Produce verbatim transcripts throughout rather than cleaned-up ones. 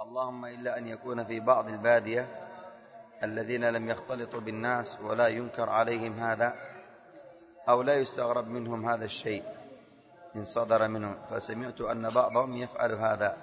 اللهم إلا أن يكون في بعض البادية الذين لم يختلطوا بالناس ولا ينكر عليهم هذا أو لا يستغرب منهم هذا الشيء إن صدر منهم، فسمعت أن بعضهم يفعل هذا.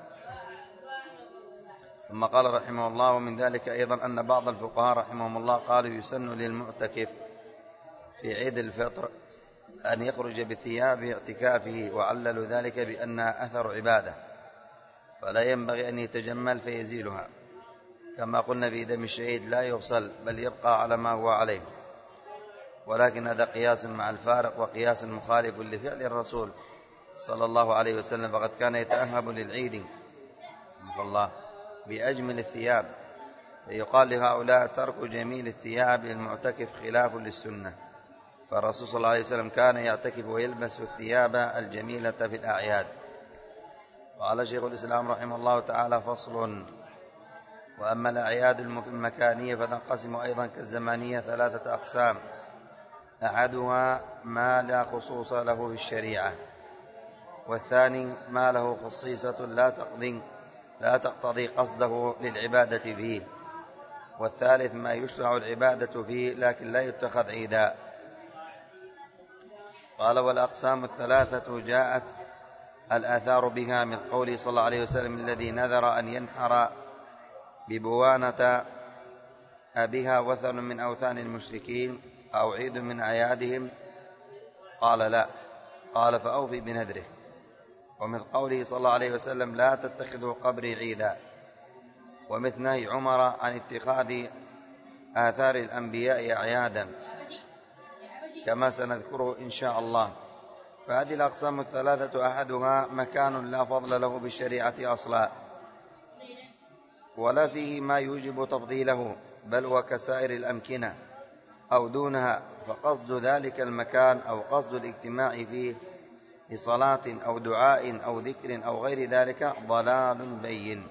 ثم قال رحمه الله: ومن ذلك أيضا أن بعض الفقهاء رحمهم الله قالوا يسن للمعتكف في عيد الفطر أن يخرج بثياب اعتكافه، وعللوا ذلك بأنها أثر عبادة فلا ينبغي أن يتجمل فيزيلها، كما قلنا في دم الشهيد لا يغسل بل يبقى على ما هو عليه، ولكن هذا قياس مع الفارق وقياس مخالف لفعل الرسول صلى الله عليه وسلم، فقد كان يتأهب للعيد الله بأجمل الثياب، فيقال لهؤلاء ترك جميل الثياب للمعتكف خلاف للسنة، فالرسول صلى الله عليه وسلم كان يعتكف ويلبس الثياب الجميلة في الأعياد. قال شيخ الإسلام رحمه الله تعالى: فصل: وأما الأعياد المكانية فتنقسم أيضا كالزمانية ثلاثة أقسام: أحدها ما لا خصوص له في الشريعة، والثاني ما له خصيصة لا تقضي لا تقتضي قصده للعبادة فيه، والثالث ما يشرع العبادة فيه لكن لا يتخذ عيدا. قال: والأقسام الثلاثة جاءت الآثار بها من قوله صلى الله عليه وسلم: الذي نذر أن ينحر ببوانة أبيها وثن من أوثان المشركين أو عيد من أعيادهم، قال: لا. قال: فأوفي بنذره. ومثل قوله صلى الله عليه وسلم: لا تتخذوا قبري عيدا. ومثل نهي عمر عن اتخاذ آثار الأنبياء أعيادا، كما سنذكره إن شاء الله. فهذه الأقسام الثلاثة أحدها مكان لا فضل له بالشريعة أصلا، ولا فيه ما يوجب تفضيله، بل وكسائر الأمكنة أو دونها، فقصد ذلك المكان أو قصد الاجتماع فيه لصلاة أو دعاء أو ذكر أو غير ذلك ضلال بين.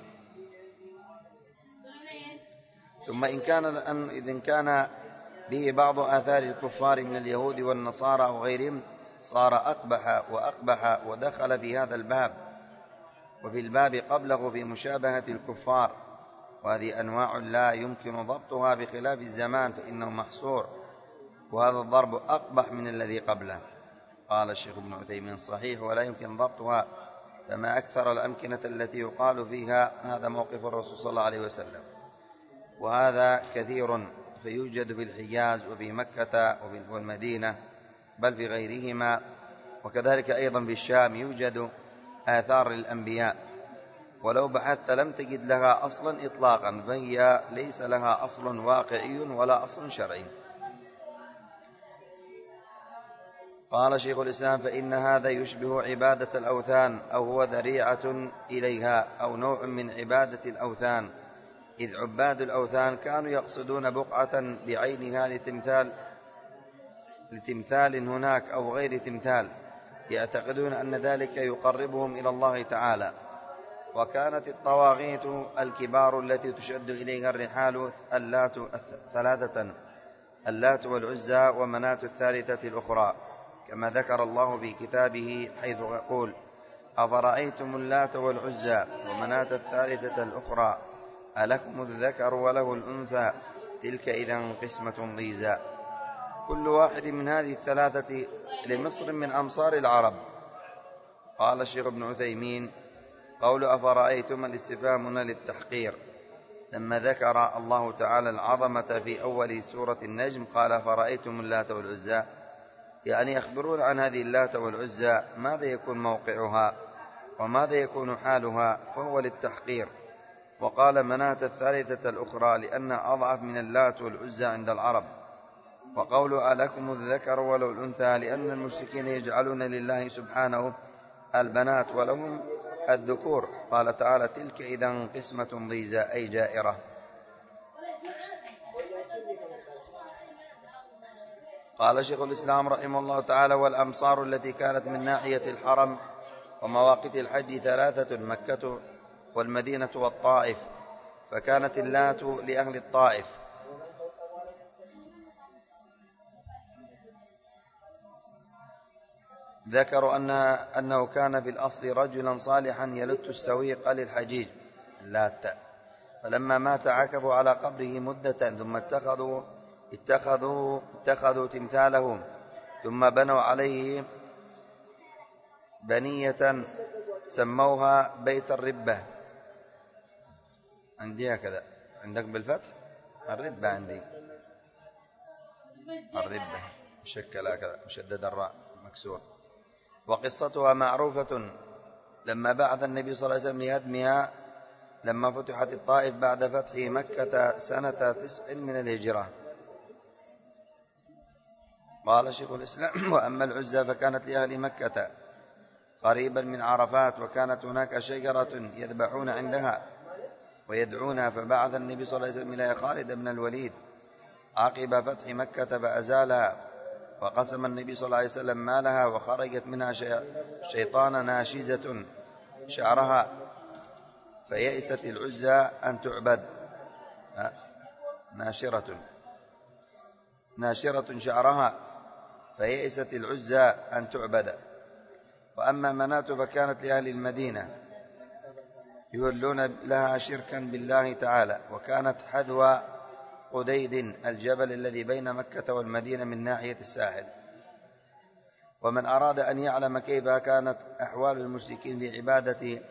ثم إن كان إذن كان به بعض آثار الكفار من اليهود والنصارى أو غيرهم صار أقبح وأقبح ودخل في هذا الباب، وفي الباب قبله في مشابهة الكفار، وهذه أنواع لا يمكن ضبطها بخلاف الزمان فإنه محصور، وهذا الضرب أقبح من الذي قبله. قال الشيخ ابن عثيمين: صحيح ولا يمكن ضبطها، فما أكثر الأمكنة التي يقال فيها هذا موقف الرسول صلى الله عليه وسلم، وهذا كثير، فيوجد في الحجاز وفي مكة والمدينة بل في غيرهما، وكذلك أيضا في الشام يوجد آثار الأنبياء، ولو بحثت لم تجد لها أصلا إطلاقا، فهي ليس لها أصل واقعي ولا أصل شرعي. قال شيخ الإسلام: فإن هذا يشبه عبادة الأوثان، أو هو ذريعة إليها، أو نوع من عبادة الأوثان، إذ عباد الأوثان كانوا يقصدون بقعة بعينها لتمثال لتمثال هناك أو غير تمثال، يعتقدون أن ذلك يقربهم إلى الله تعالى. وكانت الطواغيت الكبار التي تشد إليها الرحال اللات ثلاثة: اللات والعزى ومناة الثالثة الأخرى، كما ذكر الله في كتابه حيث يقول: أفرأيتم اللات والعزى ومناة الثالثة الأخرى ألكم الذكر وله الأنثى تلك إذا قسمة ضيزى. كل واحد من هذه الثلاثة لمصر من أمصار العرب. قال الشيخ ابن عثيمين: قول أفرأيتم الاستفهام هنا للتحقير، لما ذكر الله تعالى العظمة في أول سورة النجم قال: أفرأيتم اللات والعزى، يعني يخبرون عن هذه اللات والعزى ماذا يكون موقعها وماذا يكون حالها، فهو للتحقير. وقال مناة الثالثة الأخرى لأنها أضعف من اللات والعزى عند العرب. وقوله ألكم الذكر ولو الأنثى لأن المشركين يجعلون لله سبحانه البنات ولهم الذكور. قال تعالى: تلك إذا قسمة ضيزى، أي جائرة. قال شيخ الإسلام رحمه الله تعالى: والأمصار التي كانت من ناحية الحرم ومواقيت الحج ثلاثة: مكة والمدينة والطائف، فكانت اللات لأهل الطائف. ذكروا أن أنه كان في الأصل رجلا صالحا يلت السويق للحجيج، اللات. فلما مات عكفوا على قبره مدة ثم اتخذوا اتخذوا اتخذوا تمثاله ثم بنوا عليه بنية سموها بيت الربة. عندي هكذا، عندك بالفتح؟ الربة عندي الربة مشكل هكذا مشدد الراء مكسور. وقصتها معروفة. لما بعث النبي صلى الله عليه وسلم لهدمها لما فتحت الطائف بعد فتح مكة سنة تسع من الهجرة. قال شيخ الإسلام: وأما العزى فكانت لأهل مكة قريبا من عرفات، وكانت هناك شجرة يذبحون عندها ويدعونها، فبعث النبي صلى الله عليه وسلم إلى خالد بن الوليد عقب فتح مكة فأزالها، وقسم النبي صلى الله عليه وسلم مالها، وخرجت منها شيطان ناشزة شعرها فيئست العزى أن تعبد. ناشرة ناشرة شعرها فيئست العزى أن تعبد. وأما مناة فكانت لأهل المدينة يولون لها شركا بالله تعالى، وكانت حذو قديد الجبل الذي بين مكة والمدينة من ناحية الساحل. ومن أراد أن يعلم كيف كانت أحوال المشركين في عبادة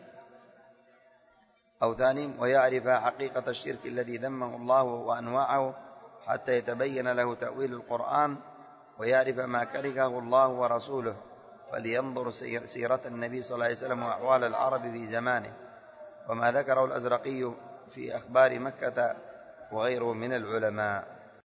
أوثانهم ويعرف حقيقة الشرك الذي ذمه الله وأنواعه حتى يتبين له تأويل القرآن ويعرف ما كرهه الله ورسوله، فلينظر سيرة النبي صلى الله عليه وسلم وأحوال العرب في زمانه، وما ذكره الأزرقي في أخبار مكة وغيره من العلماء.